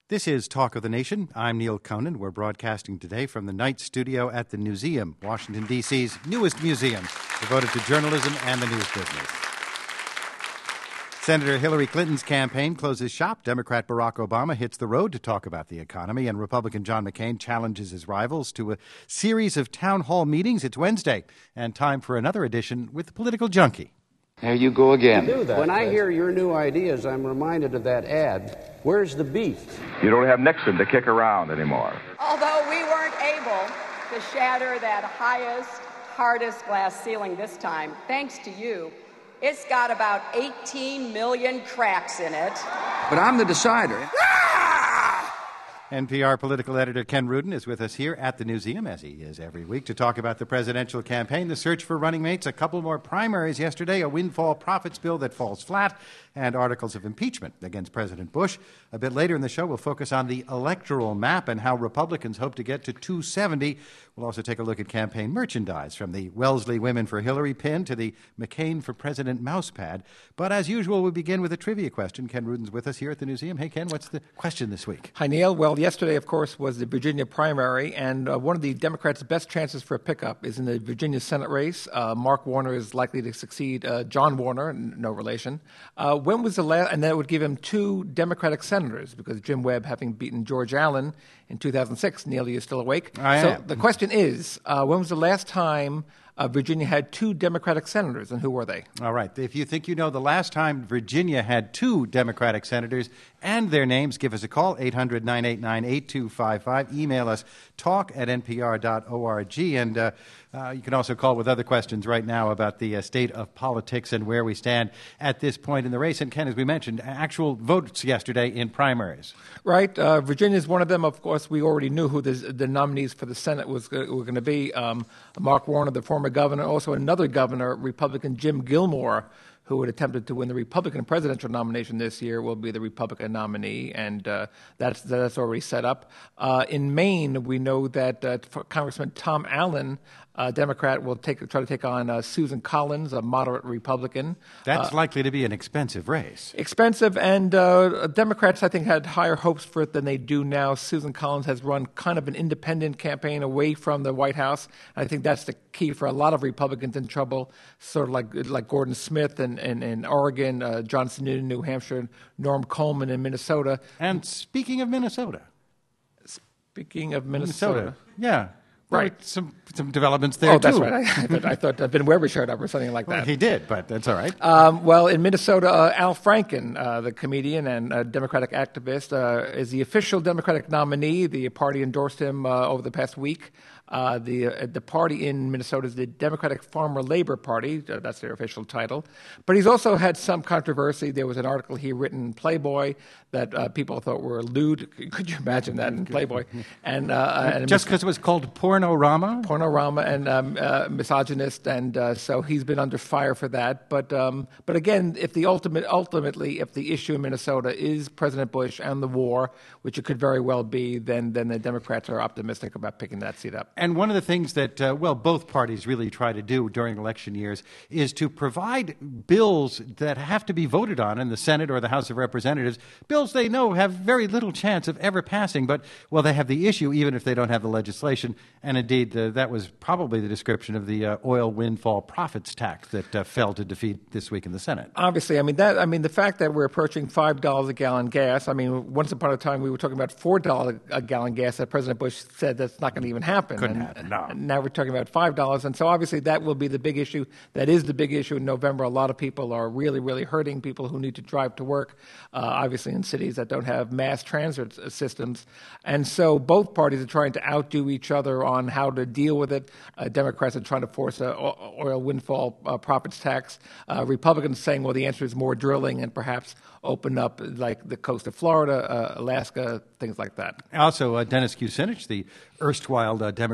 This is Talk of the Nation. I'm Neil Conan. We're broadcasting today from the Night Studio at the Newseum, Washington, D.C.'s newest museum devoted to journalism and the news business. Senator Hillary Clinton's campaign closes shop. Democrat Barack Obama hits the road to talk about the economy, and Republican John McCain challenges his rivals to a series of town hall meetings. It's Wednesday, and time for another edition with the Political Junkie. There you go again. When I hear your new ideas, I'm reminded of that ad. Where's the beef? You don't have Nixon to kick around anymore. Although we weren't able to shatter that highest, hardest glass ceiling this time, thanks to you, it's got about 18 million cracks in it. But I'm the decider. NPR political editor Ken Rudin is with us here at the Newseum, as he is every week, to talk about the presidential campaign, the search for running mates, a couple more primaries yesterday, a windfall profits bill that falls flat, and articles of impeachment against President Bush. A bit later in the show, we'll focus on the electoral map and how Republicans hope to get to 270. We'll also take a look at campaign merchandise, from the Wellesley Women for Hillary pin to the McCain for President mousepad. But as usual, we begin with a trivia question. Ken Rudin's with us here at the Newseum. Hey, Ken, what's the question this week? Hi, Neil. Well, yesterday, of course, was the Virginia primary, and one of the Democrats' best chances for a pickup is in the Virginia Senate race. Mark Warner is likely to succeed John Warner, no relation. When was the last, and that would give him two Democratic senators, because Jim Webb having beaten George Allen in 2006. Neil, are you still awake? I am. So the question is, when was the last time Virginia had two Democratic senators, and who were they? All right. If you think you know the last time Virginia had two Democratic senators and their names, give us a call, 800-989-8255. Email us, talk@npr.org. And you can also call with other questions right now about the state of politics and where we stand at this point in the race. And, Ken, as we mentioned, actual votes yesterday in primaries. Right. Virginia is one of them. Of course, we already knew who the nominees for the Senate were going to be. Mark Warner, the former governor, also another governor, Republican Jim Gilmore, who had attempted to win the Republican presidential nomination this year, will be the Republican nominee, and that's already set up. In Maine, we know that Congressman Tom Allen, a Democrat, will try to take on Susan Collins, a moderate Republican. That's likely to be an expensive race. Expensive, and Democrats, I think, had higher hopes for it than they do now. Susan Collins has run kind of an independent campaign away from the White House. I think that's the key for a lot of Republicans in trouble, sort of like Gordon Smith in Oregon, John Sununu in New Hampshire, Norm Coleman in Minnesota. And speaking of Minnesota. Yeah. Right. Some developments there, too. Oh, that's right. I thought Ben Weber showed up or something like that. Well, he did, but that's all right. Well, in Minnesota, Al Franken, the comedian and Democratic activist, is the official Democratic nominee. The party endorsed him over the past week. The party in Minnesota is the Democratic Farmer Labor Party. That's their official title. But he's also had some controversy. There was an article he written in Playboy that people thought were lewd. Could you imagine that in Playboy? And just because it was called Pornorama? Pornorama, and misogynist, and so he's been under fire for that. But again, if ultimately, if the issue in Minnesota is President Bush and the war, which it could very well be, then the Democrats are optimistic about picking that seat up. And one of the things that, both parties really try to do during election years is to provide bills that have to be voted on in the Senate or the House of Representatives, bills they know have very little chance of ever passing, but, they have the issue even if they don't have the legislation. And indeed, that was probably the description of the oil windfall profits tax that fell to defeat this week in the Senate. Obviously, the fact that we're approaching $5 a gallon gas, once upon a time we were talking about $4 a gallon gas that President Bush said that's not going to even happen. Couldn't happen, no. And now we're talking about $5. And so obviously that will be the big issue. That is the big issue in November. A lot of people are really, really hurting, people who need to drive to work, obviously in cities that don't have mass transit systems. And so both parties are trying to outdo each other on how to deal with it. Democrats are trying to force an oil windfall profits tax. Republicans saying, well, the answer is more drilling and perhaps open up like the coast of Florida, Alaska, things like that. Also, Dennis Kucinich, the erstwhile Democrat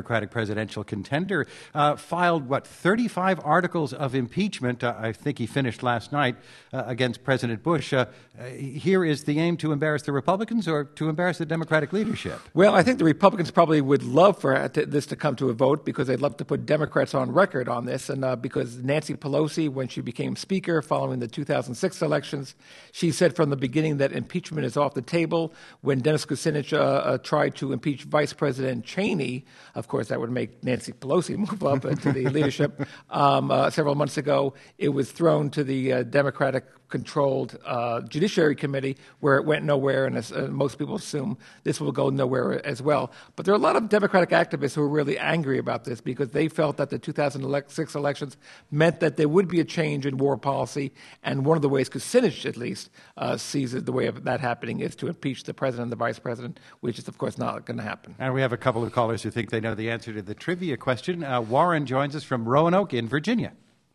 Democratic presidential contender, filed, 35 articles of impeachment. I think he finished last night against President Bush. Here is the aim: to embarrass the Republicans or to embarrass the Democratic leadership? Well, I think the Republicans probably would love for this to come to a vote because they'd love to put Democrats on record on this. And because Nancy Pelosi, when she became Speaker following the 2006 elections, she said from the beginning that impeachment is off the table. When Dennis Kucinich tried to impeach Vice President Cheney, of course, that would make Nancy Pelosi move up to the leadership. Several months ago, it was thrown to the Democratic-controlled Judiciary Committee, where it went nowhere, and most people assume this will go nowhere as well. But there are a lot of Democratic activists who are really angry about this because they felt that the 2006 elections meant that there would be a change in war policy, and one of the ways Kucinich, at least, sees it, the way of that happening is to impeach the president and the vice president, which is, of course, not going to happen. And we have a couple of callers who think they know the answer to the trivia question. Warren joins us from Roanoke in Virginia.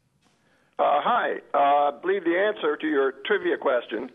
Hi. I believe the answer to your trivia question,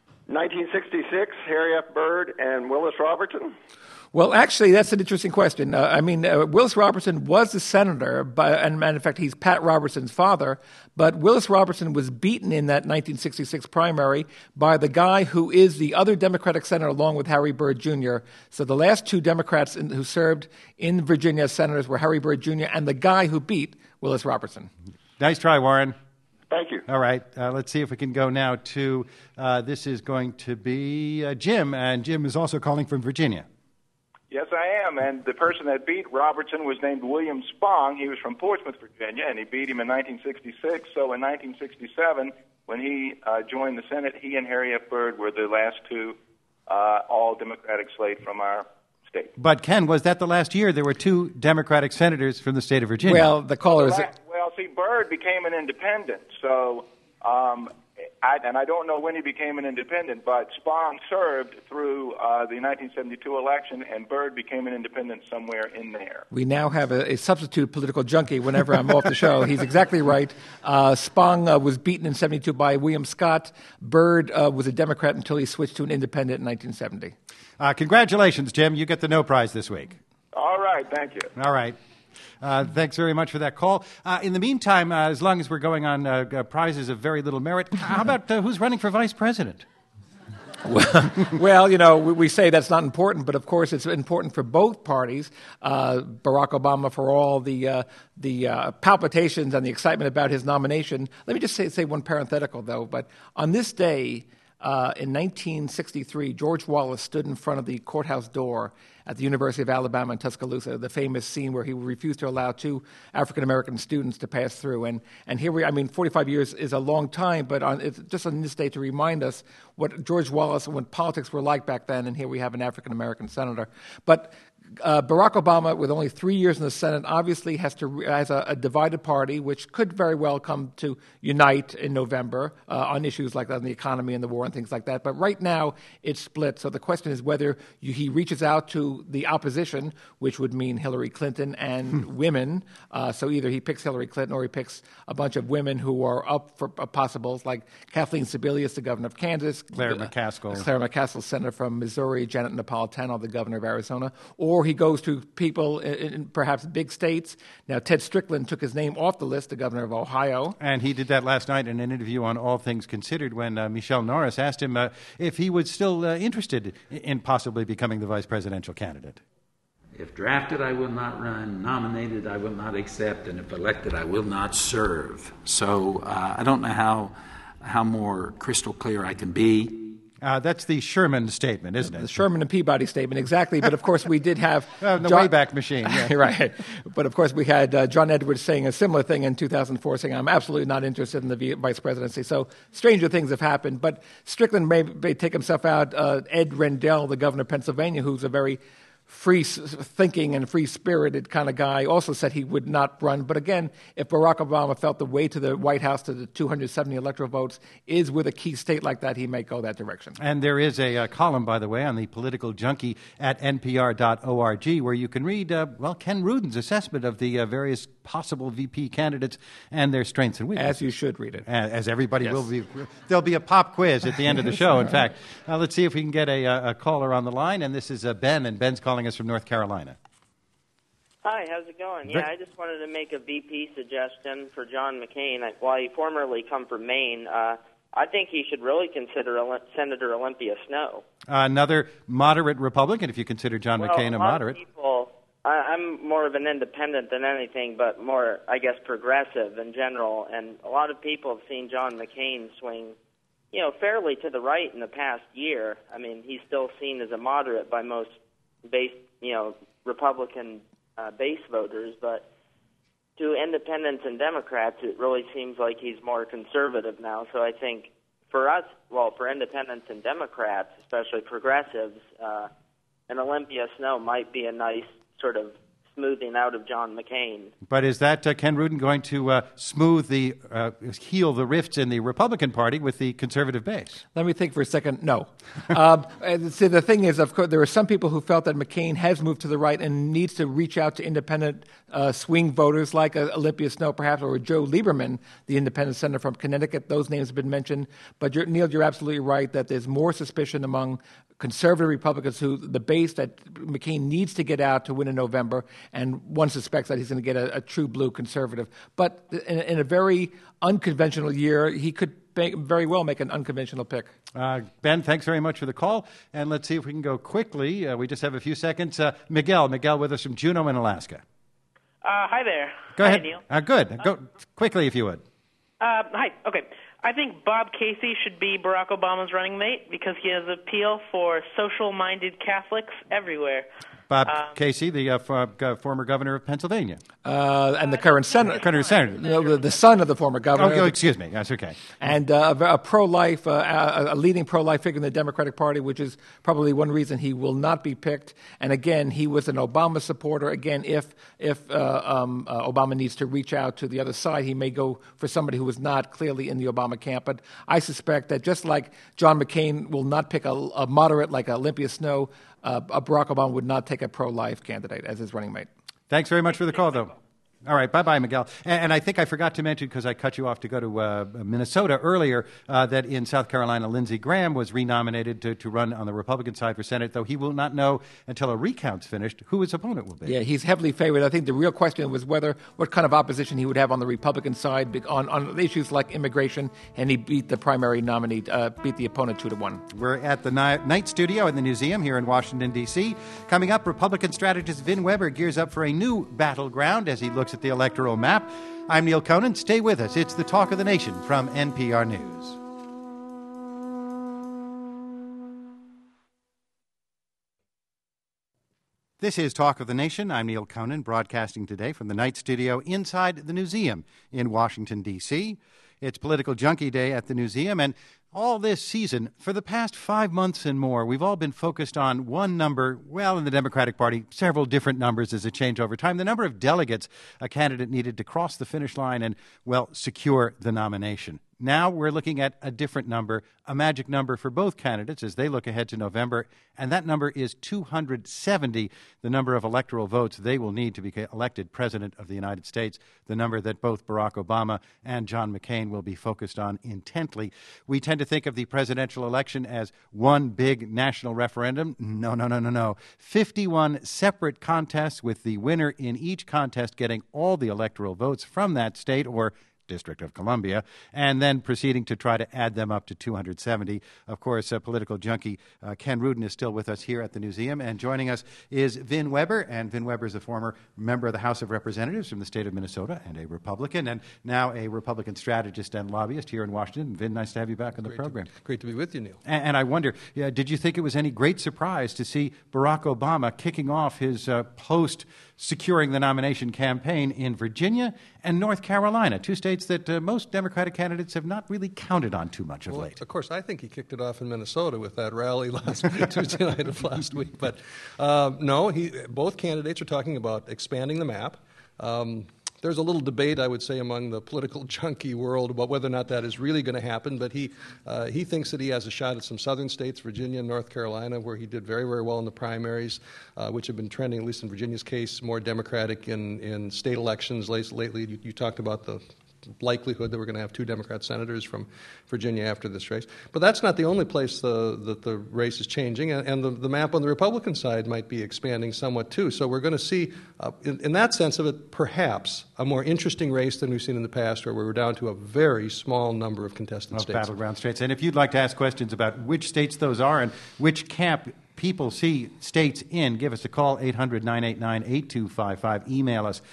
1966, Harry F. Byrd and Willis Robertson? Well, actually, that's an interesting question. Willis Robertson was a senator, and in fact, he's Pat Robertson's father, but Willis Robertson was beaten in that 1966 primary by the guy who is the other Democratic senator along with Harry Byrd Jr. So the last two Democrats who served in Virginia as senators were Harry Byrd Jr. and the guy who beat Willis Robertson. Nice try, Warren. Thank you. All right. Let's see if we can go now to, this is going to be Jim, and Jim is also calling from Virginia. Yes, I am, and the person that beat Robertson was named William Spong. He was from Portsmouth, Virginia, and he beat him in 1966. So in 1967, when he joined the Senate, he and Harry F. Byrd were the last two all-Democratic slate from our state. But, Ken, was that the last year there were two Democratic senators from the state of Virginia? Well, the caller is... Well, see, Byrd became an independent, so... I don't know when he became an independent, but Spong served through the 1972 election, and Byrd became an independent somewhere in there. We now have a substitute political junkie whenever I'm off the show. He's exactly right. Spong was beaten in 72 by William Scott. Byrd was a Democrat until he switched to an independent in 1970. Congratulations, Jim. You get the no prize this week. All right. Thank you. All right. Thanks very much for that call. In the meantime, as long as we're going on prizes of very little merit, how about who's running for vice president? Well, we say that's not important, but of course it's important for both parties. Barack Obama, for all the palpitations and the excitement about his nomination. Let me just say one parenthetical, though. But on this day, in 1963, George Wallace stood in front of the courthouse door at the University of Alabama in Tuscaloosa, the famous scene where he refused to allow two African-American students to pass through. And here 45 years is a long time, but it's just on this day to remind us what George Wallace and what politics were like back then, and here we have an African-American senator. But Barack Obama, with only 3 years in the Senate, obviously has a divided party, which could very well come to unite in November on issues like that, on the economy and the war and things like that. But right now, it's split. So the question is whether he reaches out to the opposition, which would mean Hillary Clinton and women. So either he picks Hillary Clinton or he picks a bunch of women who are up for possibles, like Kathleen Sebelius, the governor of Kansas. Claire McCaskill, senator from Missouri. Janet Napolitano, the governor of Arizona. Or he goes to people in perhaps big states. Now, Ted Strickland took his name off the list, the governor of Ohio. And he did that last night in an interview on All Things Considered when Michelle Norris asked him if he was still interested in possibly becoming the vice presidential candidate. If drafted, I will not run. Nominated, I will not accept. And if elected, I will not serve. So I don't know how more crystal clear I can be. That's the Sherman statement, isn't it? The Sherman and Peabody statement, exactly. But, of course, we did have... the Wayback Machine. Yeah. Right. But, of course, we had John Edwards saying a similar thing in 2004, saying, I'm absolutely not interested in the vice presidency. So stranger things have happened. But Strickland may take himself out. Ed Rendell, the governor of Pennsylvania, who's a very free-thinking and free-spirited kind of guy, also said he would not run. But again, if Barack Obama felt the way to the White House, to the 270 electoral votes, is with a key state like that, he may go that direction. And there is a column, by the way, on the Political Junkie at npr.org where you can read, Ken Rudin's assessment of the various possible VP candidates and their strengths and weaknesses. As you should read it. As everybody will be. There'll be a pop quiz at the end of the show, in fact. Let's see if we can get a caller on the line, and this is Ben, and Ben's calling us from North Carolina. Hi, how's it going? Yeah, I just wanted to make a VP suggestion for John McCain. While he formerly come from Maine, I think he should really consider Senator Olympia Snowe. Another moderate Republican, if you consider John McCain a moderate. I'm more of an independent than anything, but more, I guess, progressive in general. And a lot of people have seen John McCain swing, fairly to the right in the past year. I mean, he's still seen as a moderate by most Republican base voters, but to independents and Democrats, it really seems like he's more conservative now. So I think for us, for independents and Democrats, especially progressives, an Olympia Snowe might be a nice sort of smoothing out of John McCain. But is that Ken Rudin going to heal the rifts in the Republican Party with the conservative base? Let me think for a second. No. See, the thing is, of course, there are some people who felt that McCain has moved to the right and needs to reach out to independent swing voters like Olympia Snowe, perhaps, or Joe Lieberman, the independent senator from Connecticut. Those names have been mentioned. But, Neil, you're absolutely right that there's more suspicion among conservative Republicans the base that McCain needs to get out to win in November, and one suspects that he's going to get a true blue conservative. But in a very unconventional year, he could very well make an unconventional pick. Ben, thanks very much for the call. And let's see if we can go quickly. We just have a few seconds. Miguel with us from Juneau in Alaska. Hi there. Go ahead. Neil. Good. Go quickly if you would. Hi. Okay. I think Bob Casey should be Barack Obama's running mate because he has appeal for social-minded Catholics everywhere. Bob Casey, the former governor of Pennsylvania. And the current senator. The son of the former governor. Oh, excuse me. That's okay. And a pro-life, a leading pro-life figure in the Democratic Party, which is probably one reason he will not be picked. And again, he was an Obama supporter. Again, if Obama needs to reach out to the other side, he may go for somebody who was not clearly in the Obama camp. But I suspect that just like John McCain will not pick a moderate like Olympia Snowe, Barack Obama would not take a pro-life candidate as his running mate. Thanks very much for the call, though. All right, bye-bye, Miguel. And I think I forgot to mention, because I cut you off to go to Minnesota earlier, that in South Carolina, Lindsey Graham was renominated to run on the Republican side for Senate, though he will not know until a recount's finished who his opponent will be. Yeah, he's heavily favored. I think the real question was what kind of opposition he would have on the Republican side on issues like immigration, and he beat the primary nominee, beat the opponent 2-1. We're at the Night Studio in the Newseum here in Washington, D.C. Coming up, Republican strategist Vin Weber gears up for a new battleground as he looks at the electoral map. I'm Neil Conan. Stay with us. It's the Talk of the Nation from NPR News. This is Talk of the Nation. I'm Neil Conan, broadcasting today from the Night Studio inside the Newseum in Washington, D.C. It's Political Junkie Day at the Newseum, and all this season, for the past 5 months and more, we've all been focused on one number, in the Democratic Party, several different numbers as it changed over time, the number of delegates a candidate needed to cross the finish line and, secure the nomination. Now we're looking at a different number, a magic number for both candidates as they look ahead to November, and that number is 270, the number of electoral votes they will need to be elected President of the United States, the number that both Barack Obama and John McCain will be focused on intently. We tend to think of the presidential election as one big national referendum. No. 51 separate contests with the winner in each contest getting all the electoral votes from that state or District of Columbia, and then proceeding to try to add them up to 270. Of course, political junkie Ken Rudin is still with us here at the Newseum, and joining us is Vin Weber, and Vin Weber is a former member of the House of Representatives from the state of Minnesota and a Republican, and now a Republican strategist and lobbyist here in Washington. Vin, nice to have you back on the program. Great to be with you, Neil. And I wonder, did you think it was any great surprise to see Barack Obama kicking off his post-securing the nomination campaign in Virginia and North Carolina, two states that most Democratic candidates have not really counted on too much of late? Of course, I think he kicked it off in Minnesota with that rally last Tuesday night of last week. But both candidates are talking about expanding the map. There's a little debate, I would say, among the political junkie world about whether or not that is really going to happen, but he thinks that he has a shot at some southern states, Virginia and North Carolina, where he did very, very well in the primaries, which have been trending, at least in Virginia's case, more Democratic in state elections lately. You talked about the likelihood that we're going to have 2 Democrat senators from Virginia after this race. But that's not the only place that the race is changing, and the map on the Republican side might be expanding somewhat too. So we're going to see, in that sense of it, perhaps a more interesting race than we've seen in the past, where we're down to a very small number of contested states. Battleground states. And if you'd like to ask questions about which states those are and which camp people see states in, give us a call, 800-989-8255. Email us,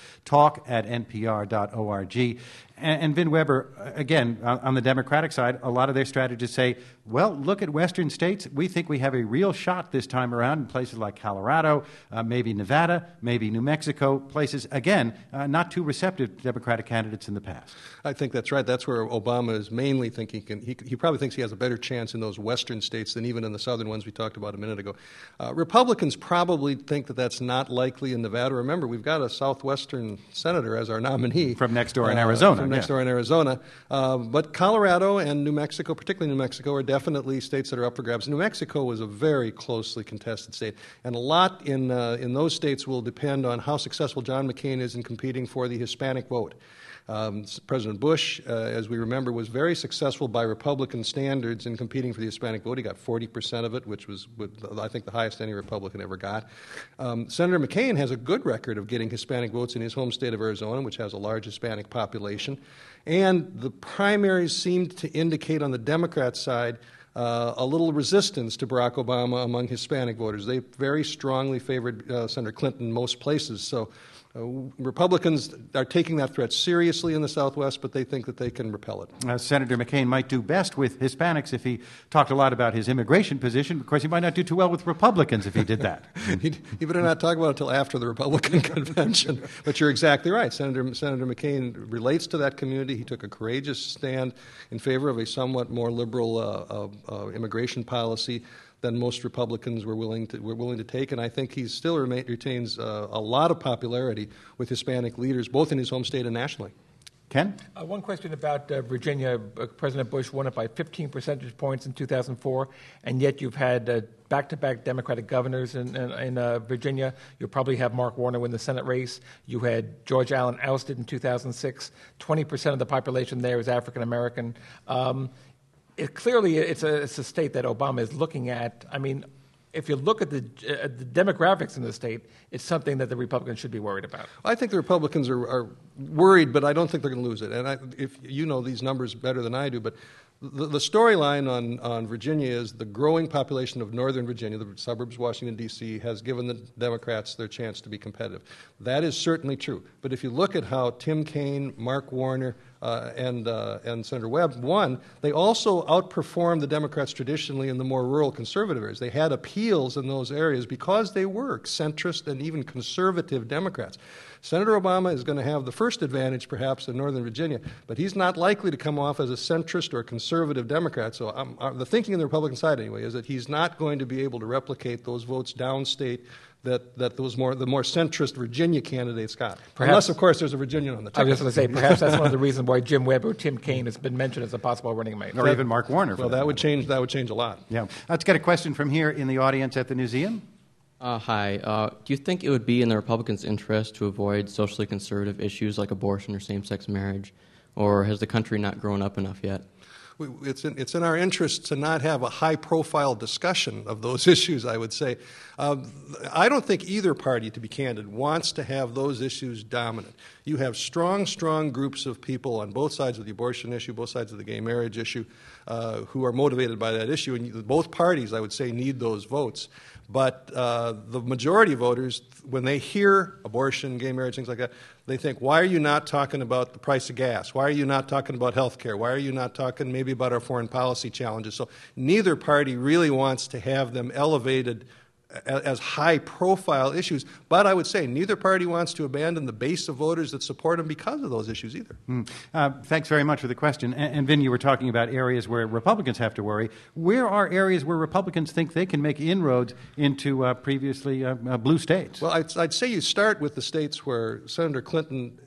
talk@npr.org. And Vin Weber, again, on the Democratic side, a lot of their strategists say, well, look at Western states. We think we have a real shot this time around in places like Colorado, maybe Nevada, maybe New Mexico, places, again, not too receptive to Democratic candidates in the past. I think that's right. That's where Obama is mainly thinking he probably thinks he has a better chance in those Western states than even in the southern ones we talked about a minute ago. Republicans probably think that that's not likely in Nevada. Remember, we've got a southwestern senator as our nominee. From next door in Arizona. Next door in Arizona. But Colorado and New Mexico, particularly New Mexico, are definitely states that are up for grabs. New Mexico was a very closely contested state, and a lot in those states will depend on how successful John McCain is in competing for the Hispanic vote. President Bush, as we remember, was very successful by Republican standards in competing for the Hispanic vote. He got 40% of it, which was, I think, the highest any Republican ever got. Senator McCain has a good record of getting Hispanic votes in his home state of Arizona, which has a large Hispanic population. And the primaries seemed to indicate on the Democrat side a little resistance to Barack Obama among Hispanic voters. They very strongly favored Senator Clinton in most places. So Republicans are taking that threat seriously in the Southwest, but they think that they can repel it. Senator McCain might do best with Hispanics if he talked a lot about his immigration position. Of course, he might not do too well with Republicans if he did that. He better not talk about it until after the Republican convention. But you're exactly right. Senator McCain relates to that community. He took a courageous stand in favor of a somewhat more liberal immigration policy than most Republicans were willing to take, and I think he still retains a lot of popularity with Hispanic leaders, both in his home state and nationally. Ken? One question about Virginia. President Bush won it by 15 percentage points in 2004, and yet you've had back-to-back Democratic governors in Virginia. You'll probably have Mark Warner win the Senate race. You had George Allen ousted in 2006. 20% of the population there is African-American. Clearly, it's a state that Obama is looking at. I mean, if you look at the demographics in the state, it's something that the Republicans should be worried about. I think the Republicans are worried, but I don't think they're going to lose it. And if you know these numbers better than I do, but the storyline on Virginia is the growing population of Northern Virginia, the suburbs of Washington, D.C., has given the Democrats their chance to be competitive. That is certainly true. But if you look at how Tim Kaine, Mark Warner, and Senator Webb won, they also outperformed the Democrats traditionally in the more rural conservative areas. They had appeals in those areas because they were centrist and even conservative Democrats. Senator Obama is going to have the first advantage, perhaps, in Northern Virginia, but he's not likely to come off as a centrist or conservative Democrat. So the thinking on the Republican side, anyway, is that he's not going to be able to replicate those votes downstate that the more centrist Virginia candidates got. Perhaps, unless, of course, there's a Virginian on the ticket. I was just going to say, perhaps that's one of the reasons why Jim Webb or Tim Kaine has been mentioned as a possible running mate. Or even Mark Warner. Well, that would change a lot. Yeah. Let's get a question from here in the audience at the museum. Hi. Do you think it would be in the Republicans' interest to avoid socially conservative issues like abortion or same-sex marriage, or has the country not grown up enough yet? It's in our interest to not have a high-profile discussion of those issues, I would say. I don't think either party, to be candid, wants to have those issues dominant. You have strong groups of people on both sides of the abortion issue, both sides of the gay marriage issue, who are motivated by that issue. And both parties, I would say, need those votes. But the majority of voters, when they hear abortion, gay marriage, things like that, they think, why are you not talking about the price of gas? Why are you not talking about health care? Why are you not talking maybe about our foreign policy challenges? So neither party really wants to have them elevated as high-profile issues. But I would say neither party wants to abandon the base of voters that support them because of those issues either. Thanks very much for the question. And Vin, you were talking about areas where Republicans have to worry. Where are areas where Republicans think they can make inroads into previously blue states? Well, I'd say you start with the states where Senator Clinton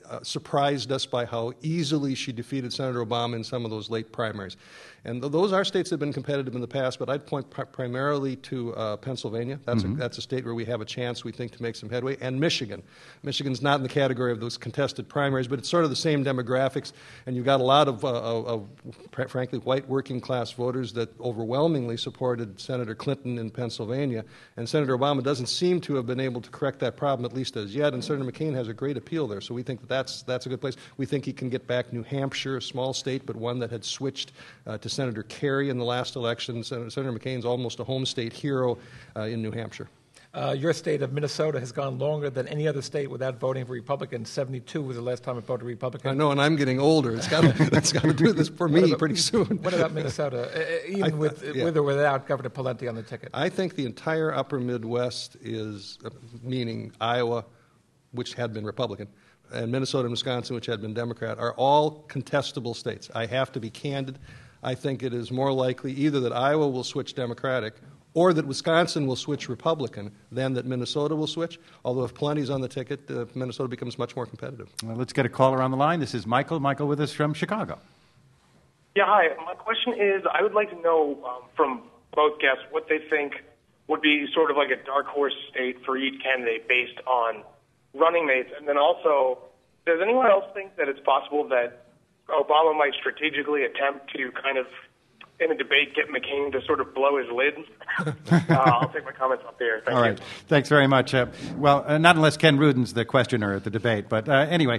surprised us by how easily she defeated Senator Obama in some of those late primaries. And those are states that have been competitive in the past, but I'd point primarily to Pennsylvania. That's a state where we have a chance, we think, to make some headway, and Michigan. Michigan's not in the category of those contested primaries, but it's sort of the same demographics, and you've got a lot of frankly, white working-class voters that overwhelmingly supported Senator Clinton in Pennsylvania, and Senator Obama doesn't seem to have been able to correct that problem, at least as yet, and Senator McCain has a great appeal there, so we think that's a good place. We think he can get back New Hampshire, a small state, but one that had switched to Senator Kerry in the last election. Senator McCain's almost a home state hero in New Hampshire. Your state of Minnesota has gone longer than any other state without voting for Republicans. 72 was the last time it voted Republican. I know, and I'm getting older. It's got to do this for me pretty soon. What about Minnesota, even with or without Governor Pawlenty on the ticket? I think the entire upper Midwest is, meaning Iowa, which had been Republican, and Minnesota and Wisconsin, which had been Democrat, are all contestable states. I have to be candid. I think it is more likely either that Iowa will switch Democratic or that Wisconsin will switch Republican than that Minnesota will switch, although if Pawlenty's on the ticket, Minnesota becomes much more competitive. Well, let's get a caller on the line. This is Michael. Michael with us from Chicago. Yeah, hi. My question is, I would like to know from both guests what they think would be sort of like a dark horse state for each candidate based on running mates. And then also, does anyone else think that it's possible that Obama might strategically attempt to kind of, in a debate, get McCain to sort of blow his lid? I'll take my comments up there. Thank All right. Thanks very much. Well, not unless Ken Rudin's the questioner at the debate. But anyway,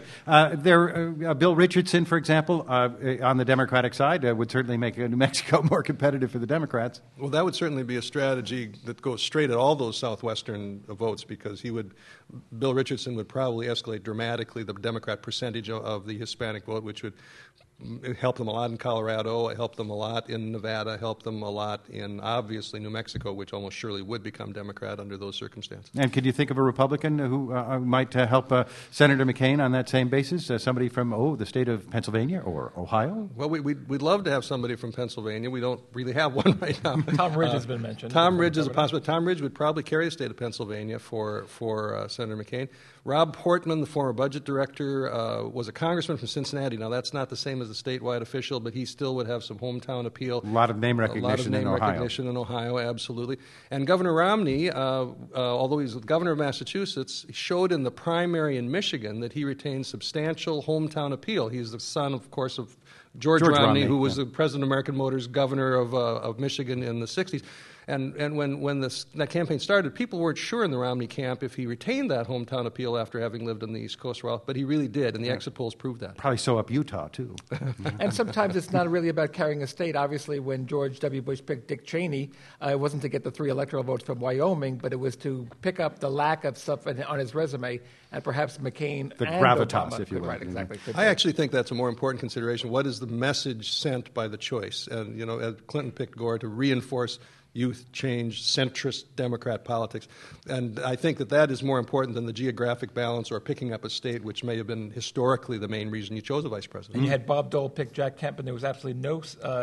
Bill Richardson, for example, on the Democratic side, would certainly make New Mexico more competitive for the Democrats. Well, that would certainly be a strategy that goes straight at all those southwestern votes, because Bill Richardson would probably escalate dramatically the Democrat percentage of the Hispanic vote, which would help them a lot in Colorado, help them a lot in Nevada, help them a lot in, obviously, New Mexico, which almost surely would become Democrat under those circumstances. And could you think of a Republican who might help Senator McCain on that same basis? Somebody from, the state of Pennsylvania or Ohio? Well, we'd love to have somebody from Pennsylvania. We don't really have one right now. Tom Ridge has been mentioned. Tom Ridge is a possibility. Tom Ridge would probably carry the state of Pennsylvania for Senator McCain. Rob Portman, the former budget director, was a congressman from Cincinnati. Now, that's not the same as a statewide official, but he still would have some hometown appeal. A lot of name recognition in Ohio, absolutely. And Governor Romney, although he's the governor of Massachusetts, showed in the primary in Michigan that he retained substantial hometown appeal. He's the son, of course, of George Romney, who was the president of American Motors, governor of Michigan in the 60s. And when that campaign started, people weren't sure in the Romney camp if he retained that hometown appeal after having lived on the East Coast, but he really did, and the exit polls proved that. Probably so up Utah, too. And sometimes it's not really about carrying a state. Obviously, when George W. Bush picked Dick Cheney, it wasn't to get the 3 electoral votes from Wyoming, but it was to pick up the lack of stuff on his resume, and perhaps McCain the and gravitas, Obama if you will. Right, exactly. I actually think that's a more important consideration. What is the message sent by the choice? And, Clinton picked Gore to reinforce youth change, centrist Democrat politics. And I think that is more important than the geographic balance or picking up a state, which may have been historically the main reason you chose a vice president. And you had Bob Dole pick Jack Kemp, and there was absolutely no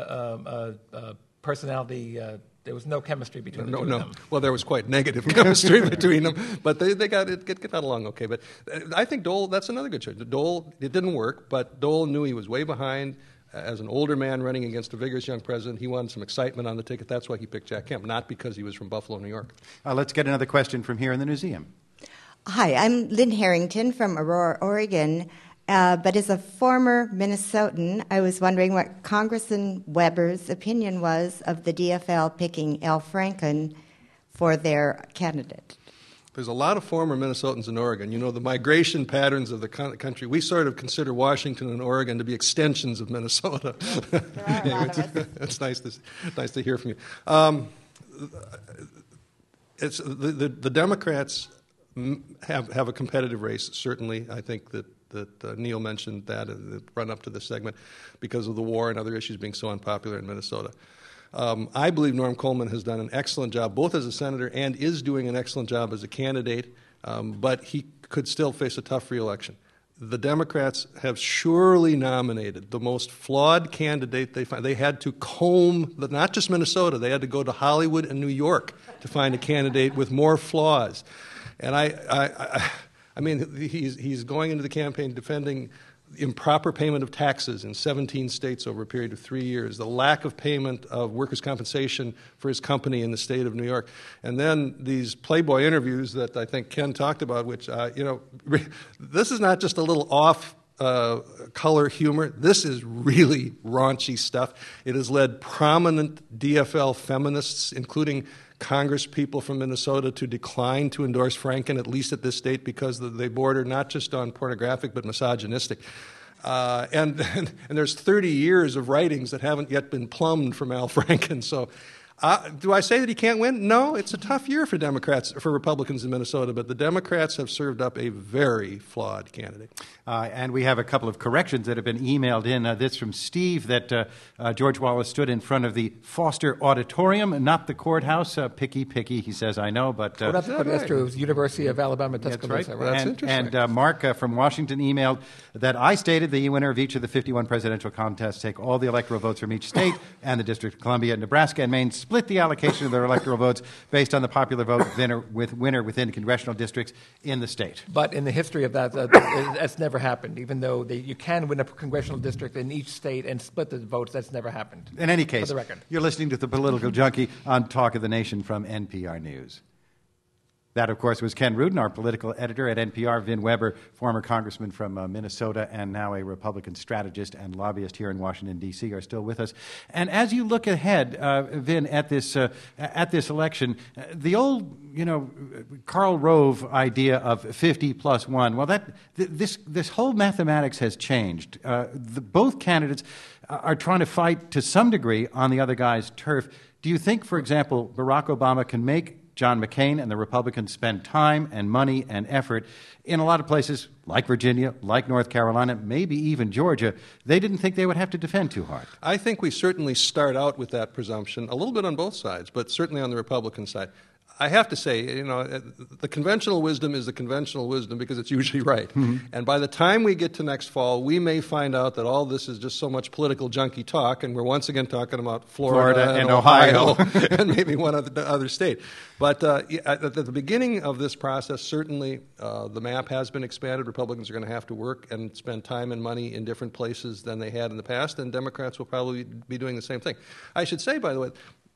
personality. There was no chemistry between the two of them. Well, there was quite negative chemistry between them, but they got along okay. But I think Dole, that's another good choice. Dole, it didn't work, but Dole knew he was way behind. As an older man running against a vigorous young president, he wanted some excitement on the ticket. That's why he picked Jack Kemp, not because he was from Buffalo, New York. Let's get another question from here in the museum. Hi, I'm Lynn Harrington from Aurora, Oregon. But as a former Minnesotan, I was wondering what Congressman Weber's opinion was of the DFL picking Al Franken for their candidate. There's a lot of former Minnesotans in Oregon. The migration patterns of the country. We sort of consider Washington and Oregon to be extensions of Minnesota. There are a lot of us. It's nice to hear from you. It's the Democrats have a competitive race. Certainly, I think that Neil mentioned that in the run up to this segment because of the war and other issues being so unpopular in Minnesota. I believe Norm Coleman has done an excellent job, both as a senator and is doing an excellent job as a candidate, but he could still face a tough re-election. The Democrats have surely nominated the most flawed candidate they find. They had to comb, not just Minnesota, they had to go to Hollywood and New York to find a candidate with more flaws. And I mean, he's going into the campaign defending improper payment of taxes in 17 states over a period of 3 years, the lack of payment of workers' compensation for his company in the state of New York, and then these Playboy interviews that I think Ken talked about, which, this is not just a little off color humor. This is really raunchy stuff. It has led prominent DFL feminists, including Congress people from Minnesota, to decline to endorse Franken, at least at this state, because they border not just on pornographic but misogynistic. And there's 30 years of writings that haven't yet been plumbed from Al Franken. So do I say that he can't win? No, it's a tough year for Republicans in Minnesota, but the Democrats have served up a very flawed candidate. And we have a couple of corrections that have been emailed in. This from Steve, that George Wallace stood in front of the Foster Auditorium, not the courthouse. Picky, he says, I know, but... that's true. It was University of Alabama, Tuscaloosa. That's right. That's interesting. And Mark from Washington emailed that I stated the winner of each of the 51 presidential contests take all the electoral votes from each state and the District of Columbia, Nebraska, and Maine split the allocation of their electoral votes based on the popular vote winner within congressional districts in the state. But in the history of that's never happened. Even though you can win a congressional district in each state and split the votes, that's never happened. In any case, for the record. You're listening to The Political Junkie on Talk of the Nation from NPR News. That, of course, was Ken Rudin, our political editor at NPR. Vin Weber, former congressman from Minnesota and now a Republican strategist and lobbyist here in Washington, D.C., are still with us. And as you look ahead, Vin, at this election, the old, Karl Rove idea of 50 plus 1, well, this whole mathematics has changed. Both candidates are trying to fight to some degree on the other guy's turf. Do you think, for example, Barack Obama can make John McCain and the Republicans spend time and money and effort in a lot of places like Virginia, like North Carolina, maybe even Georgia? They didn't think they would have to defend too hard. I think we certainly start out with that presumption, a little bit on both sides, but certainly on the Republican side. I have to say, the conventional wisdom is the conventional wisdom because it's usually right. Mm-hmm. And by the time we get to next fall, we may find out that all this is just so much political junkie talk, and we're once again talking about Florida and Ohio and maybe one other state. But at the beginning of this process, certainly the map has been expanded. Republicans are going to have to work and spend time and money in different places than they had in the past, and Democrats will probably be doing the same thing. I should say, by the way,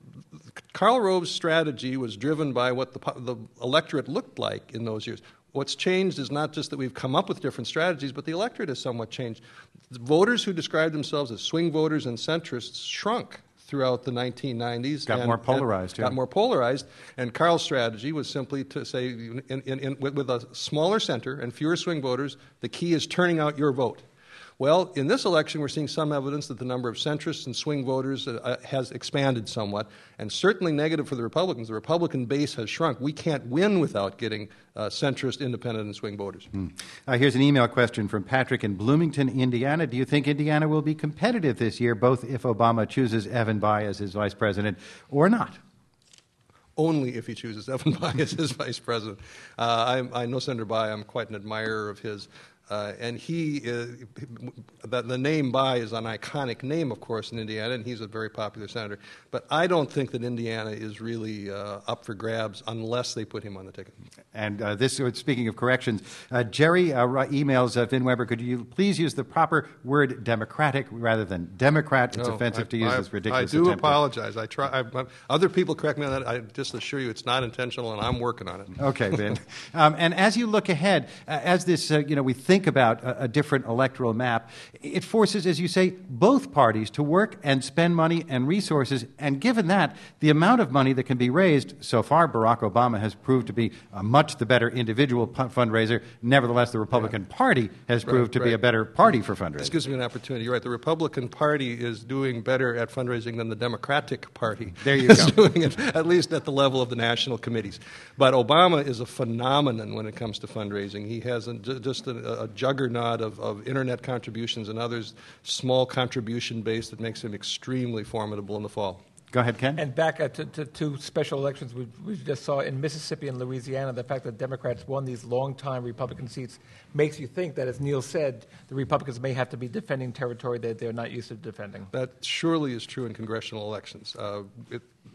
Karl Rove's strategy was driven by what the electorate looked like in those years. What's changed is not just that we've come up with different strategies, but the electorate has somewhat changed. The voters who described themselves as swing voters and centrists shrunk throughout the 1990s. Got more polarized. And Karl's strategy was simply to say, with a smaller center and fewer swing voters, the key is turning out your vote. Well, in this election, we're seeing some evidence that the number of centrists and swing voters has expanded somewhat, and certainly negative for the Republicans. The Republican base has shrunk. We can't win without getting centrist, independent, and swing voters. Here's an email question from Patrick in Bloomington, Indiana. Do you think Indiana will be competitive this year, both if Obama chooses Evan Bayh as his vice president or not? Only if he chooses Evan Bayh as his vice president. I know Senator Bayh. I'm quite an admirer of his. And the name Bayh is an iconic name, of course, in Indiana, and he's a very popular senator. But I don't think that Indiana is really up for grabs unless they put him on the ticket. And speaking of corrections, Jerry emails Vin Weber, could you please use the proper word Democratic rather than Democrat? It's offensive to use this ridiculous I do apologize. I try. Other people correct me on that. I just assure you it's not intentional, and I'm working on it. Okay, Vin. And as you look ahead, as this, we think about a different electoral map, it forces, as you say, both parties to work and spend money and resources. And given that, the amount of money that can be raised, so far Barack Obama has proved to be a much the better individual fundraiser. Nevertheless, the Republican Party has proved to be a better party for fundraising. This gives me an opportunity. You're right. The Republican Party is doing better at fundraising than the Democratic Party is doing it, at least at the level of the national committees. But Obama is a phenomenon when it comes to fundraising. He has just a juggernaut of internet contributions and others, small contribution base that makes him extremely formidable in the fall. Go ahead, Ken. And back to two special elections we just saw in Mississippi and Louisiana, the fact that Democrats won these long-time Republican seats makes you think that, as Neil said, the Republicans may have to be defending territory that they're not used to defending. That surely is true in congressional elections.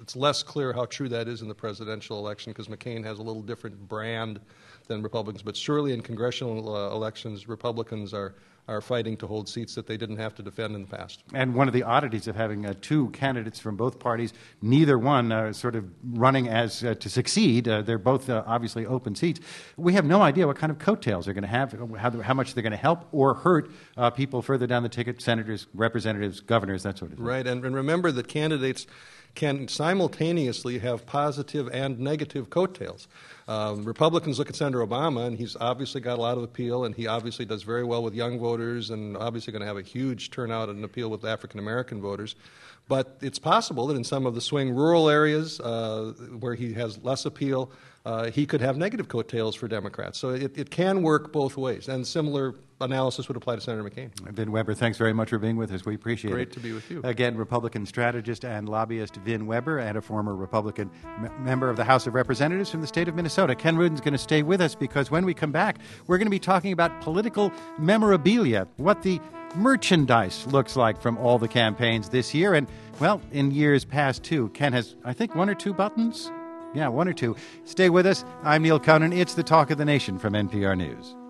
it's less clear how true that is in the presidential election because McCain has a little different brand than Republicans. But surely in congressional elections, Republicans are fighting to hold seats that they didn't have to defend in the past. And one of the oddities of having two candidates from both parties, neither one sort of running as to succeed. They're both obviously open seats. We have no idea what kind of coattails they're going to have, how much they're going to help or hurt people further down the ticket, senators, representatives, governors, that sort of thing. Right, and remember that candidates can simultaneously have positive and negative coattails. Republicans look at Senator Obama, and he's obviously got a lot of appeal, and he obviously does very well with young voters and obviously going to have a huge turnout and appeal with African-American voters. But it's possible that in some of the swing rural areas where he has less appeal, he could have negative coattails for Democrats. So it can work both ways, and similar analysis would apply to Senator McCain. Vin Weber, thanks very much for being with us. We appreciate it. Great to be with you. Again, Republican strategist and lobbyist Vin Weber and a former Republican member of the House of Representatives from the state of Minnesota. Ken Rudin's going to stay with us because when we come back, we're going to be talking about political memorabilia, what the merchandise looks like from all the campaigns this year. And, well, in years past, too. Ken has, I think, 1 or 2 buttons? Yeah, 1 or 2. Stay with us. I'm Neil Conan. It's the Talk of the Nation from NPR News.